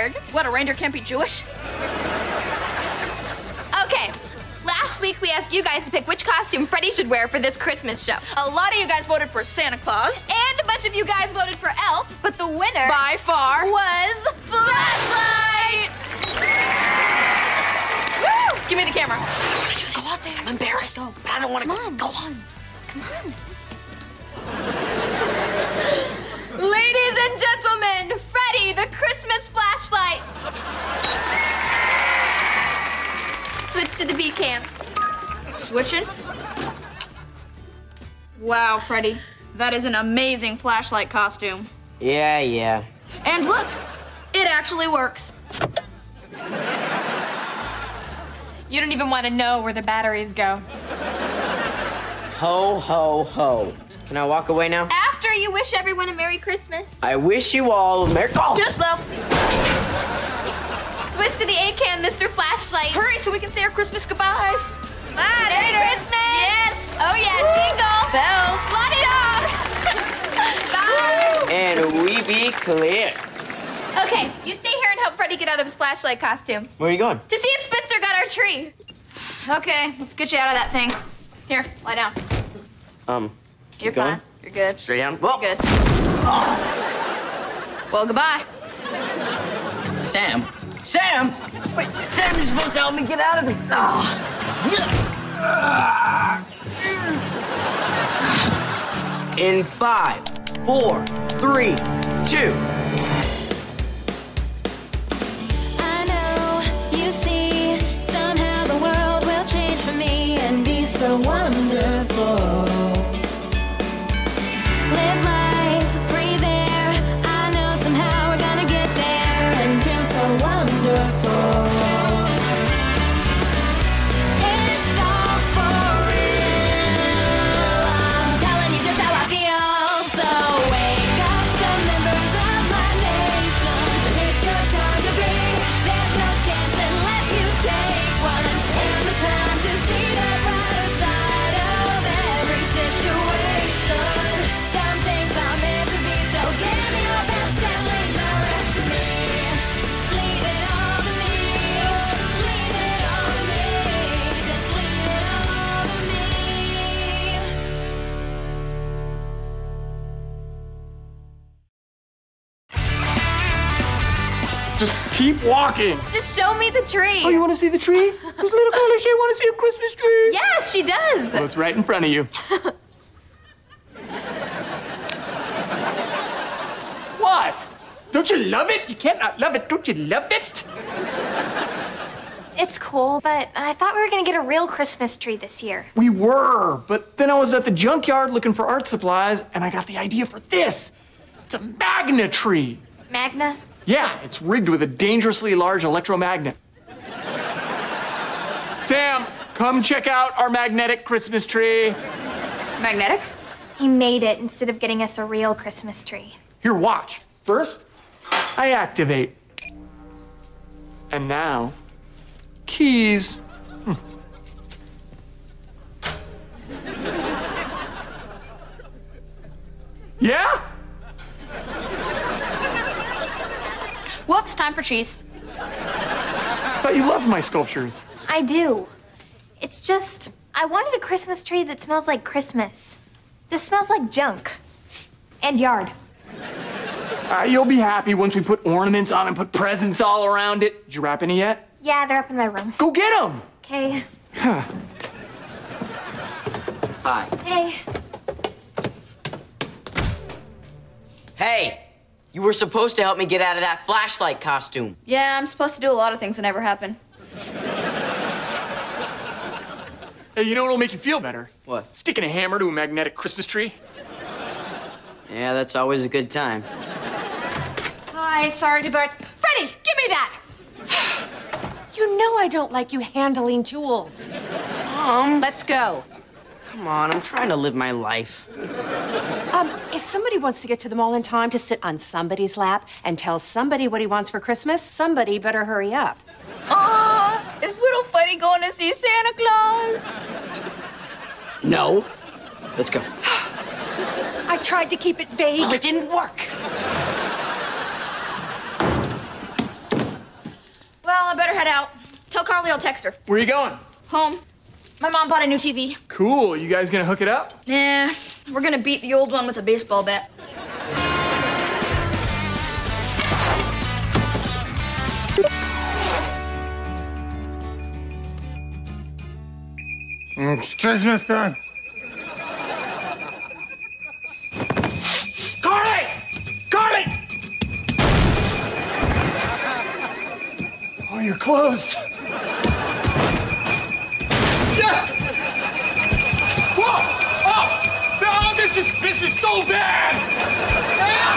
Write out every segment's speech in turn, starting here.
scared. What, a reindeer can't be Jewish? Okay, last week we asked you guys to pick which costume Freddy should wear for this Christmas show. A lot of you guys voted for Santa Claus. And a bunch of you guys voted for Elf, but the winner By far was Flashlight! Woo! Give me the camera. Go out there. I'm embarrassed, but I don't want to go. Go on. Come on. Ladies and gentlemen, Freddy, the Christmas Flashlight. Switch to the B cam. Switching. Wow, Freddy. That is an amazing flashlight costume. Yeah. And look, it actually works. You don't even want to know where the batteries go. Ho, ho, ho. Can I walk away now? After you wish everyone a Merry Christmas. I wish you all a Merry... Oh! Too slow. Switch to the A cam, Mr. Flashlight. Hurry so we can say our Christmas goodbyes. Merry Christmas. Yes. Oh yeah, jingle. Bells. Love Bye. And we be clear. Okay, you stay here and help Freddy get out of his flashlight costume. Where are you going? To see if Spencer got our tree. Okay, let's get you out of that thing. Here, lie down. Keep You're going? fine. You're good. Straight down. Well, Good. Well, goodbye. Sam? Wait, Sam, you're supposed to help me get out of this. In 5, 4, 3, 2. I know, you see, somehow the world will change for me and be so wonderful. Live life, breathe air. I know somehow we're gonna get there and feel so wonderful. It's all for real. I'm telling you just how I feel. So wake up the members of my nation. It's your time to be. There's no chance unless you take one. And the time to see the brighter side of every situation. Some things are meant to be, so give me your best and leave the rest to me. Leave it all to me. Leave it all to me. Just leave it all to me. Just keep walking. Just show me the tree. Oh, you want to see the tree? Does little girl she want to see a Christmas tree? Yeah, she does. Well, it's right in front of you. What? Don't you love it? You can't not love it. Don't you love it? It's cool, but I thought we were gonna get a real Christmas tree this year. We were, but then I was at the junkyard looking for art supplies, and I got the idea for this. It's a Magna tree. Magna? Yeah, it's rigged with a dangerously large electromagnet. Sam, come check out our magnetic Christmas tree. Magnetic? He made it instead of getting us a real Christmas tree. Here, watch. First, I activate. And now, keys. Yeah? Whoops, time for cheese. Thought you loved my sculptures. I do. It's just, I wanted a Christmas tree that smells like Christmas. This smells like junk. And yard. You'll be happy once we put ornaments on and put presents all around it. Did you wrap any yet? Yeah, they're up in my room. Go get them! Okay. Hi. Hey. Hey, you were supposed to help me get out of that flashlight costume. Yeah, I'm supposed to do a lot of things that never happen. Hey, you know what'll make you feel better? What? Sticking a hammer to a magnetic Christmas tree. Yeah, that's always a good time. Hi, sorry to butt. Freddie, give me that! You know I don't like you handling tools. Let's go. Come on, I'm trying to live my life. If somebody wants to get to the mall in time to sit on somebody's lap and tell somebody what he wants for Christmas, somebody better hurry up. Is little Freddie going to see Santa Claus? No. Let's go. I tried to keep it vague. Oh, it didn't work. Well, I better head out. Tell Carly I'll text her. Where you going? Home. My mom bought a new TV. Cool. You guys gonna hook it up? Nah, we're gonna beat the old one with a baseball bat. It's Christmas time. Carly! Carly! Oh, you're closed. Yeah! Whoa! Oh! No, this is so bad! Ah!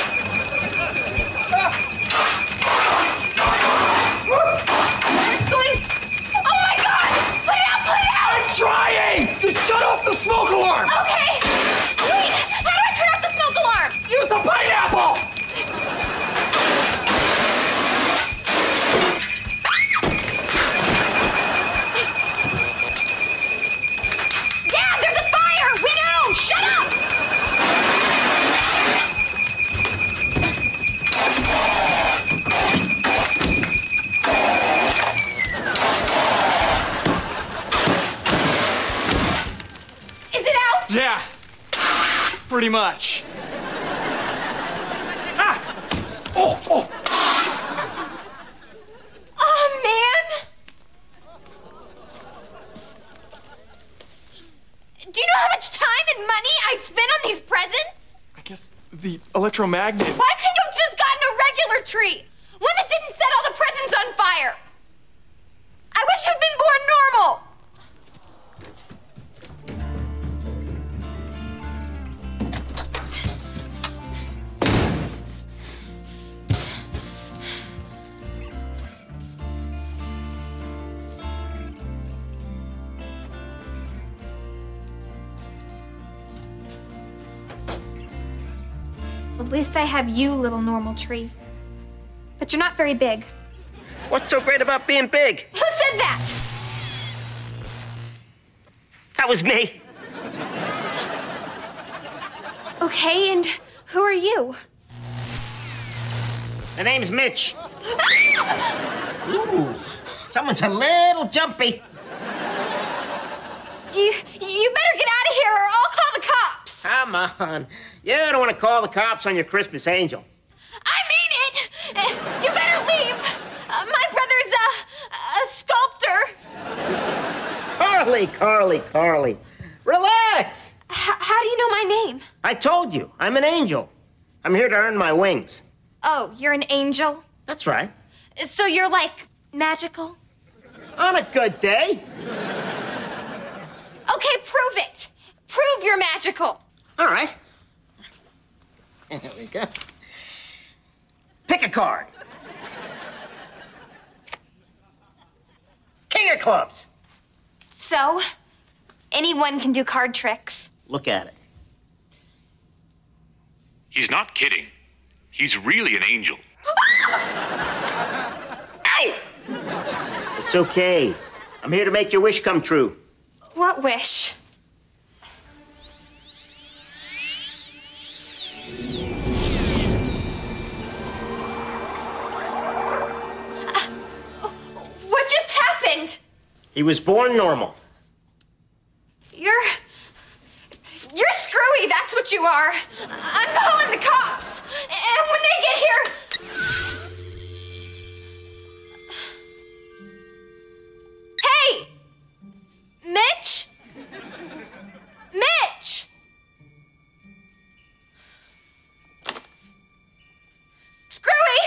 What's going? Oh my God! Put it out! Put it out! It's trying! Just shut off the smoke alarm! Okay. Wait. How do I turn off the smoke alarm? Use the pineapple! Yeah, there's a fire. We know. Shut up. Is it out? Yeah. Pretty much. Ah! Oh, oh! Oh man. Do you know how much time and money I spent on these presents? I guess the electromagnet. Why couldn't you have just gotten a regular tree? One that didn't set all the presents on fire. I wish you'd been born normal. At least I have you, little normal tree. But you're not very big. What's so great about being big? Who said that? That was me. Okay, and who are you? The name's Mitch. Ooh, someone's a little jumpy. You better get out of here or I'll call the cops. Come on. You don't want to call the cops on your Christmas angel. I mean it. You better leave. My brother's a sculptor. Carly. Relax. How do you know my name? I told you, I'm an angel. I'm here to earn my wings. Oh, you're an angel? That's right. So you're like magical? On a good day. Okay, prove it. Prove you're magical. All right. There we go. Pick a card. King of clubs. So, anyone can do card tricks. Look at it. He's not kidding. He's really an angel. Ow! It's okay. I'm here to make your wish come true. What wish? What just happened? He was born normal. You're screwy, that's what you are. I'm calling the cops. And when they get here... Hey! Mitch? Mitch! Screwy!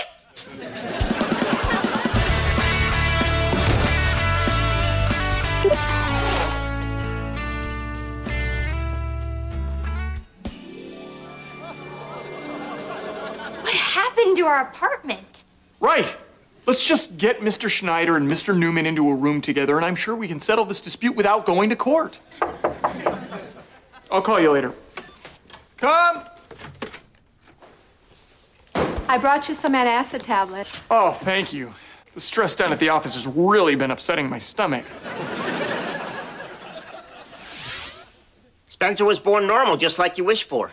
What happened to our apartment? Right. Let's just get Mr. Schneider and Mr. Newman into a room together, and I'm sure we can settle this dispute without going to court. I'll call you later. Come. I brought you some antacid tablets. Oh, thank you. The stress down at the office has really been upsetting my stomach. Spencer was born normal, just like you wished for.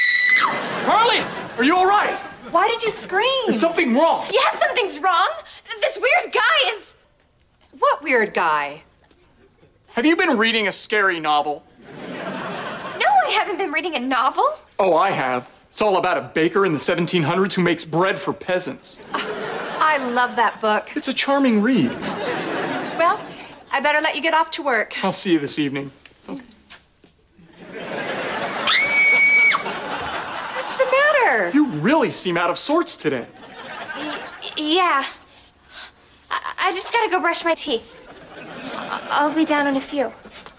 Carly, are you all right? Why did you scream? Is something wrong? Yeah, something's wrong. This weird guy is... What weird guy? Have you been reading a scary novel? No, I haven't been reading a novel. Oh, I have. It's all about a baker in the 1700s who makes bread for peasants. I love that book. It's a charming read. Well, I better let you get off to work. I'll see you this evening. What's the matter? You really seem out of sorts today. Yeah. I just gotta go brush my teeth. I'll be down in a few.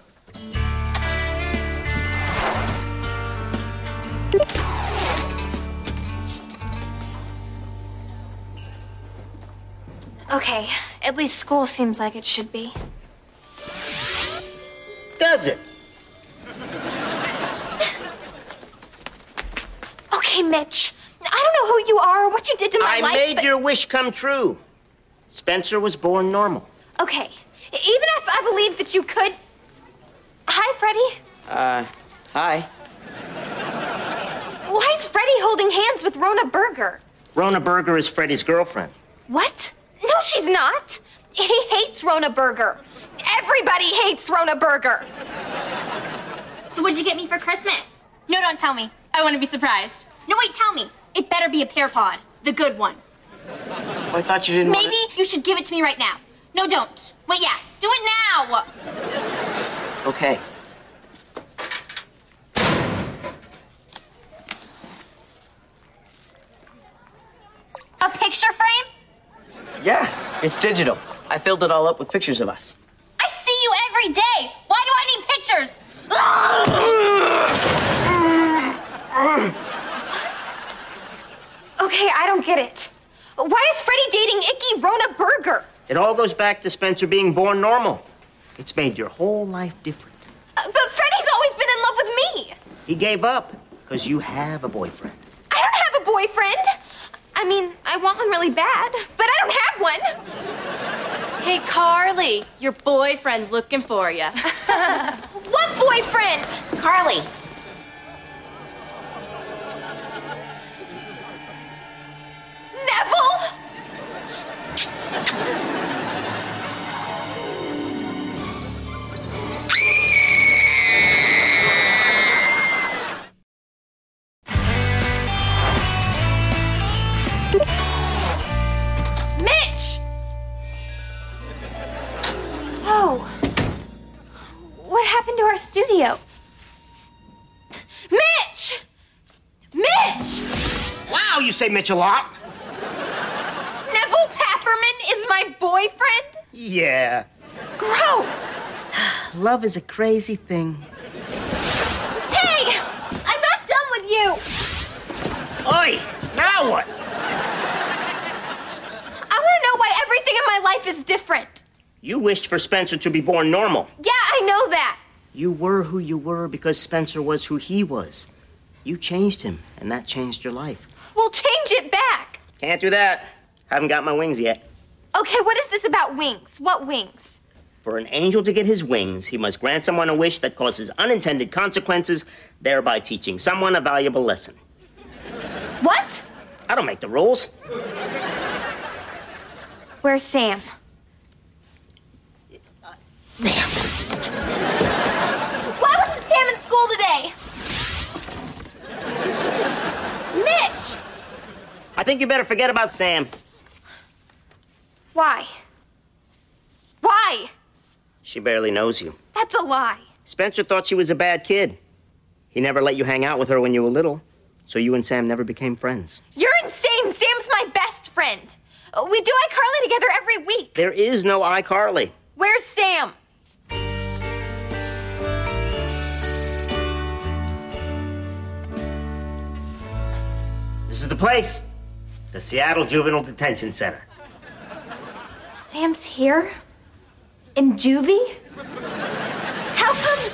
Okay, at least school seems like it should be. Does it? Okay, Mitch. I don't know who you are or what you did to my life, I made but... your wish come true. Spencer was born normal. Okay, even if I believe that you could... Hi, Freddie. Hi. Why is Freddie holding hands with Rona Berger? Rona Berger is Freddie's girlfriend. What? No, she's not. He hates Rona Berger. Everybody hates Rona Berger. So what'd you get me for Christmas? No, don't tell me. I want to be surprised. No, wait, tell me. It better be a pear pod. The good one. Oh, I thought you didn't want Maybe you should give it to me right now. No, don't. Wait, yeah. Do it now. Okay. A picture frame? Yeah, it's digital. I filled it all up with pictures of us. I see you every day. Why do I need pictures? Okay, I don't get it. Why is Freddie dating Icky Rona Berger? It all goes back to Spencer being born normal. It's made your whole life different. But Freddie's always been in love with me. He gave up because you have a boyfriend. I don't have a boyfriend. I mean, I want one really bad, but I don't have one. Hey, Carly, your boyfriend's looking for you. What boyfriend? Carly. Neville? Mitch! Oh. What happened to our studio? Mitch! Mitch! Wow, you say Mitch a lot. Neville Papperman is my boyfriend? Yeah. Gross! Love is a crazy thing. Hey! I'm not done with you! Oi, now what? I want to know why everything in my life is different. You wished for Spencer to be born normal. Yeah, I know that. You were who you were because Spencer was who he was. You changed him, and that changed your life. Well, change it back. Can't do that. Haven't got my wings yet. Okay, what is this about wings? What wings? For an angel to get his wings, he must grant someone a wish that causes unintended consequences, thereby teaching someone a valuable lesson. What? I don't make the rules. Where's Sam? Why wasn't Sam in school today? Mitch! I think you better forget about Sam. Why? Why? She barely knows you. That's a lie. Spencer thought she was a bad kid. He never let you hang out with her when you were little, so you and Sam never became friends. You're insane. Sam's my best friend. We do iCarly together every week. There is no iCarly. Where's Sam? This is the place. The Seattle Juvenile Detention Center. Sam's here? In juvie? How come?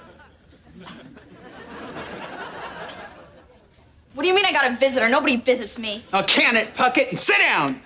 What do you mean I got a visitor? Nobody visits me. Oh, can it, Puckett, and sit down.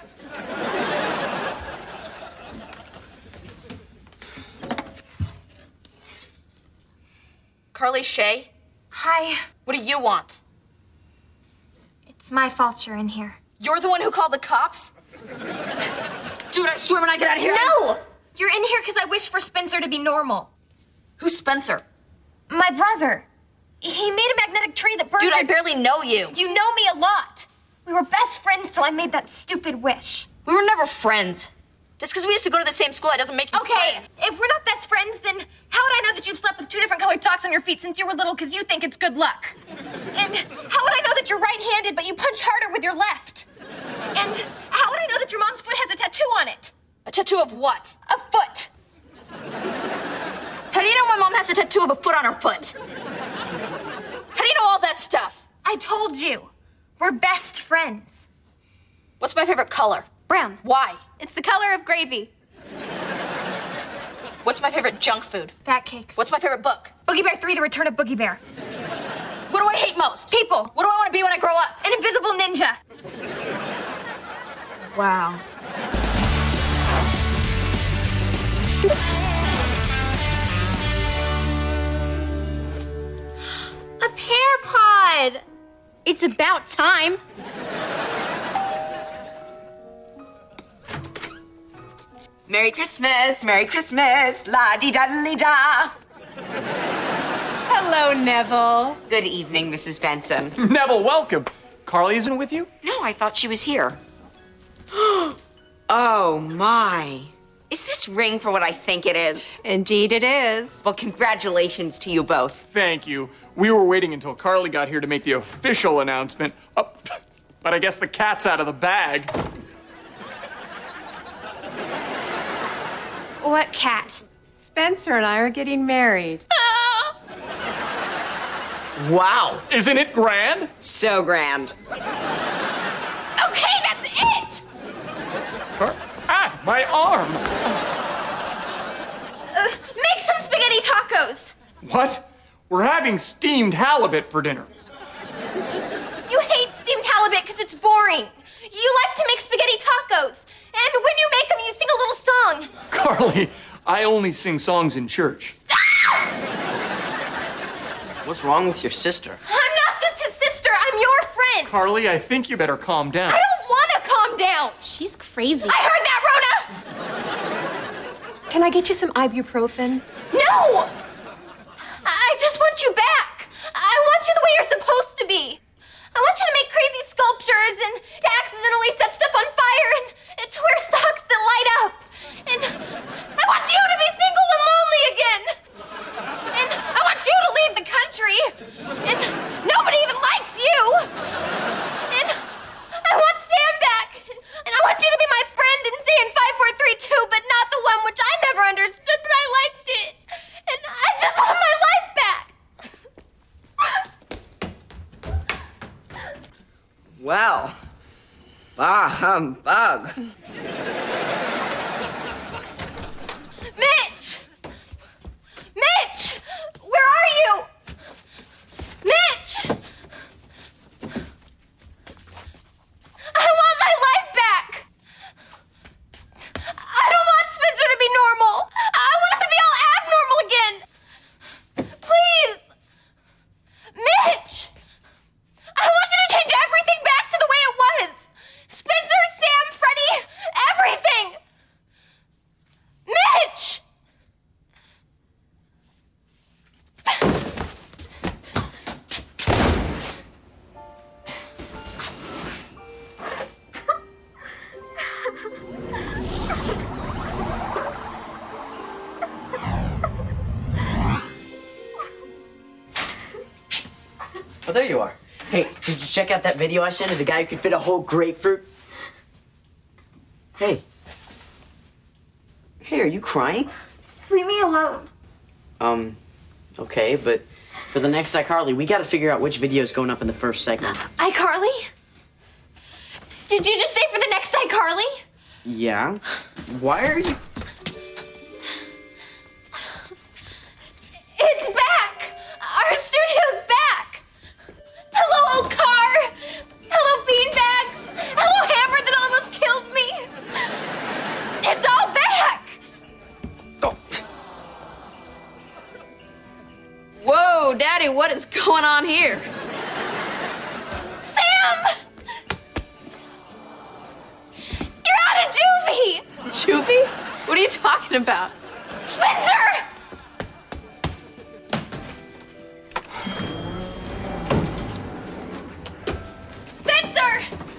Carly Shay, Hi. what do you want? It's my fault you're in here. You're the one who called the cops? Dude, I swear when I get out of here. No! You're in here because I wish for Spencer to be normal. Who's Spencer? My brother. He made a magnetic tree that burned. Dude, I barely know you. You know me a lot. We were best friends till I made that stupid wish. We were never friends. Just because we used to go to the same school, that doesn't make you Okay, friend. if we're not best friends, then how would I know that you've slept with 2 different colored socks on your feet since you were little because you think it's good luck? And how would I know that you're right-handed but you punch harder with your left? And how would I know that your mom's foot has a tattoo on it? A tattoo of what? A foot. How do you know my mom has a tattoo of a foot on her foot? How do you know all that stuff? I told you. We're best friends. What's my favorite color? Brown. Why? It's the color of gravy. What's my favorite junk food? Fat cakes. What's my favorite book? Boogie Bear 3, The Return of Boogie Bear. What do I hate most? People. What do I want to be when I grow up? An invisible ninja. Wow. A pear pod. It's about time. Merry Christmas, la-dee-da-dee-da. Hello, Neville. Good evening, Mrs. Benson. Neville, welcome. Carly isn't with you? No, I thought she was here. Oh, my. Is this ring for what I think it is? Indeed it is. Well, congratulations to you both. Thank you. We were waiting until Carly got here to make the official announcement. Oh, but I guess the cat's out of the bag. What cat? Spencer and I are getting married. Wow. Isn't it grand? So grand. Okay, that's it! My arm. Make some spaghetti tacos. What? We're having steamed halibut for dinner. You hate steamed halibut because it's boring. You like to make spaghetti tacos. And when you make them, you sing a little song. Carly, I only sing songs in church. What's wrong with your sister? I'm not just his sister, I'm your friend. Carly, I think you better calm down. I don't want to calm down. She's crazy. I heard that, Rona. Can I get you some ibuprofen? No! I just want you back. I want you the way you're supposed to be. I want you to make crazy sculptures and to accidentally set stuff on fire and to wear socks that light up. And I want you to be single and lonely again. And I want you to leave the country. And nobody even likes you. And I want Sam back. And I want you to be my friend and say in 5, 4, 3, 2, but not the one which I never understood, but I liked it. And I just want my life back. Well, bah humbug. Mitch! Mitch! Where are you? Mitch! I want my life back! I don't want Spencer to be normal! I want him to be all abnormal again! Please! Mitch! I want you to change everything back to the way it was! Spencer, Sam, Freddie, everything! Mitch! Oh, there you are. Hey, did you check out that video I sent of the guy who could fit a whole grapefruit? Hey. Hey, are you crying? Just leave me alone. Okay, but for the next iCarly, we gotta figure out which video's going up in the first segment. iCarly? Did you just say for the next iCarly? Yeah? Why are you... It's back! Our studio's back! Hello, old car! Hello, beanbags! Hello, hammer that almost killed me! It's all back! Whoa, Daddy, what is going on here? Sam! You're out of juvie! talking about? Spencer! Spencer!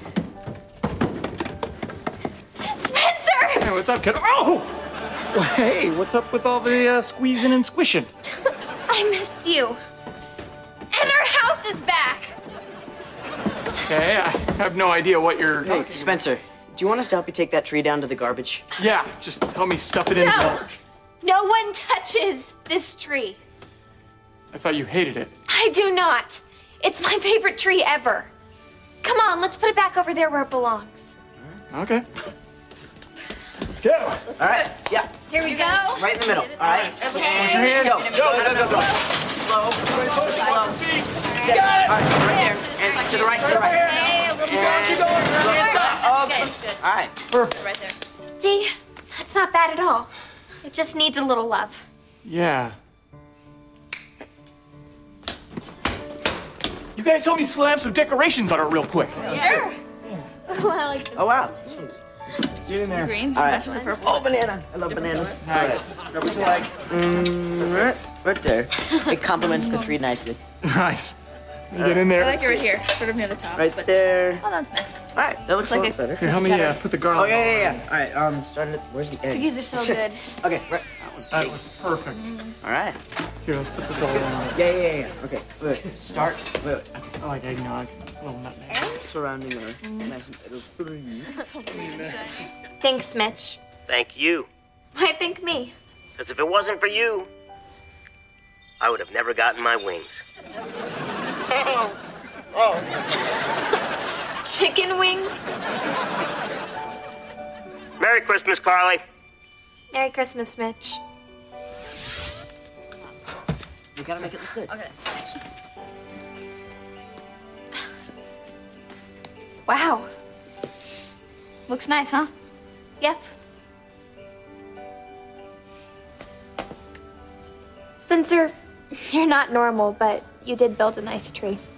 Spencer! Hey, what's up, kid? Oh! Well, hey, what's up with all the squeezing and squishing? I missed you. And our house is back. Okay, I have no idea what you're talking Hey, Spencer, do you want us to help you take that tree down to the garbage? about. Yeah, just help me stuff it in. No! No one touches this tree. I thought you hated it. I do not. It's my favorite tree ever. Come on, let's put it back over there where it belongs. Okay. Let's go. All right, yeah, Here we go. right in the middle. All right. Okay. Your hand. Go. Go. Slow. Slow. Steady. All right, right there. And to the right, to the right. Okay, a little more. And slow. Okay. Good. All right. Perfect. Right there. See, that's not bad at all. It just needs a little love. Yeah. You guys help me slam some decorations on it real quick. Sure. Oh, I like this. Oh, wow. This one's... Get in there. Green. All right. Matches the purple. Oh, banana. I love bananas. Nice. Grab what you like. Right there. It complements the tree nicely. Nice. You get in there. I like it right here, sort of near the top. Right but... there. Oh, that's nice. All right, that looks Like a a- lot better. Here, help me put the Oh, garlic. yeah. All right, starting at, where's the egg? Cookies are so good. Okay, right. That was perfect. All right. Here, let's put this all around. Yeah. Okay, wait. Start. Wait. I like eggnog. A little nutmeg. Surrounding her. Nice and little three. Thanks, Mitch. Thank you. Why thank me? Because if it wasn't for you, I would have never gotten my wings. Chicken wings? Merry Christmas, Carly. Merry Christmas, Mitch. You gotta make it look good. Okay. Wow. Looks nice, huh? Yep. Spencer, you're not normal, but you did build a nice tree.